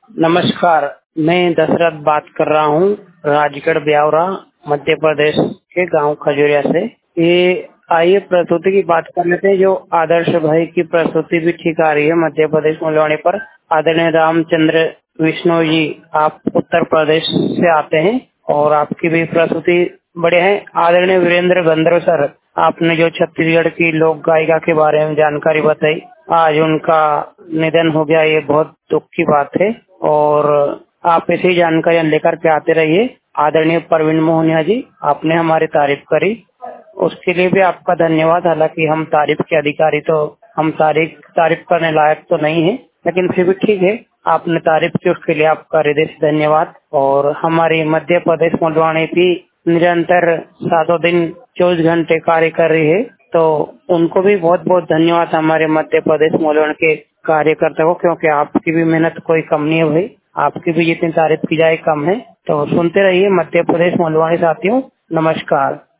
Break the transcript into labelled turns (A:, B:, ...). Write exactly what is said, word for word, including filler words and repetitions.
A: नमस्कार, मैं दशरथ बात कर रहा हूँ राजगढ़ ब्यावरा मध्य प्रदेश के गांव खजूरिया से। ये आइए प्रस्तुति की बात कर लेते हैं। जो आदर्श भाई की प्रस्तुति भी ठीक आ रही है मध्य प्रदेश मूलवाणी पर। आदरणीय रामचंद्र विष्णु जी, आप उत्तर प्रदेश से आते हैं और आपकी भी प्रस्तुति बड़े हैं। आदरणीय वीरेंद्र गंधर्व सर, आपने जो छत्तीसगढ़ की लोक गायिका के बारे में जानकारी बताई, आज उनका निधन हो गया, ये बहुत दुख की बात है और आप ऐसी जानकारियां लेकर के आते रहिए। आदरणीय प्रवीण मोहनिया जी, आपने हमारी तारीफ करी, उसके लिए भी आपका धन्यवाद। हालांकि हम तारीफ के अधिकारी तो हम तारीफ तारीफ करने लायक तो नहीं है, लेकिन फिर भी ठीक है, आपने तारीफ की, उसके लिए आपका हृदय से धन्यवाद। और हमारी मध्य प्रदेश मूलवाणी भी निरंतर सातों दिन चौबीस घंटे कार्य कर रही है, तो उनको भी बहुत बहुत धन्यवाद हमारे मध्य प्रदेश मूलवाणी के कार्यकर्ता को, क्योंकि आपकी भी मेहनत कोई कम नहीं है भाई, आपकी भी जितनी तारीफ की जाए कम है। तो सुनते रहिए मध्य प्रदेश मूलवाणी साथियों। नमस्कार।